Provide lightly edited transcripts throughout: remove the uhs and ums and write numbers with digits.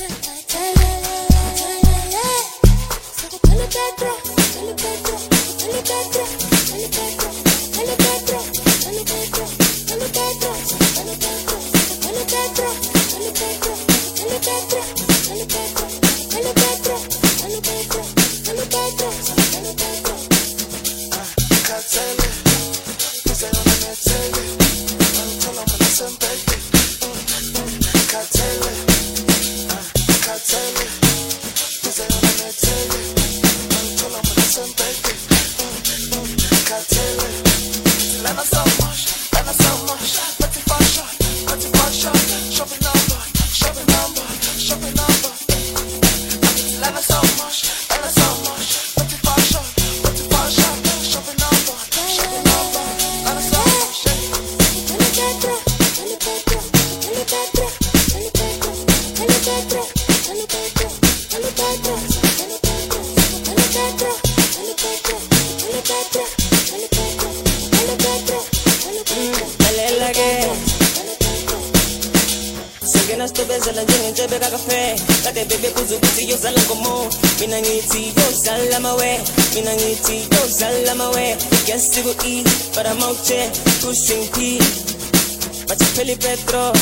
Sengena njenge cafe kade bebe kuzu kuzi yo zala ngomo mina ngithi yo zala mawe mina ngithi yo zala mawe yes to eat but I'm out there pushing P but Feli Petro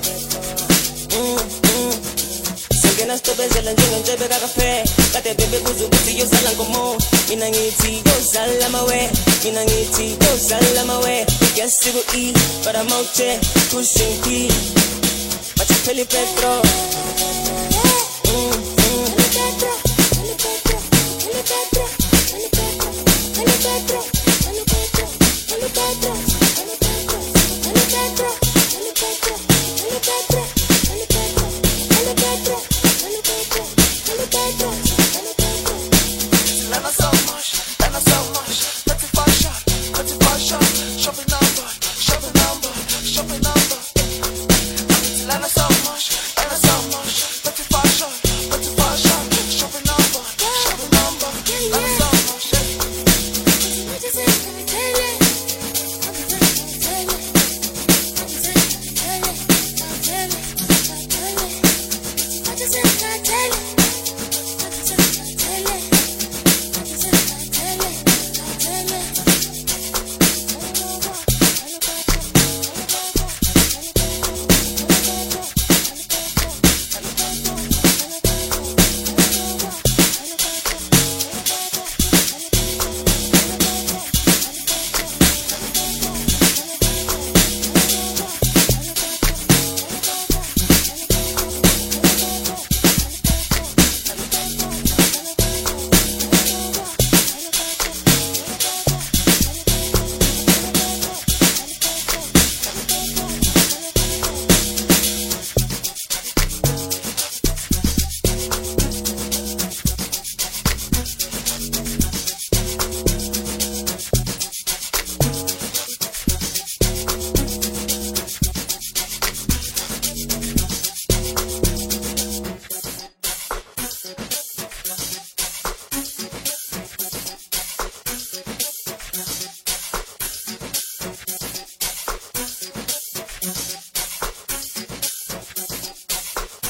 Sengena njenge cafe kade bebe kuzu kuzi yo zala ngomo mina ngithi yo zala mawe mina ngithi yo zala mawe yes to eat but I'm out there pushing P Feli Petro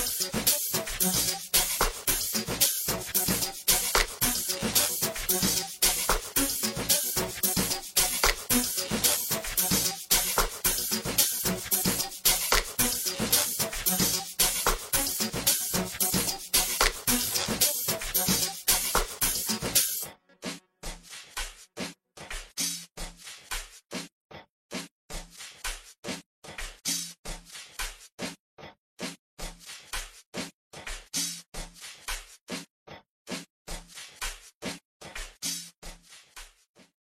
Yeah.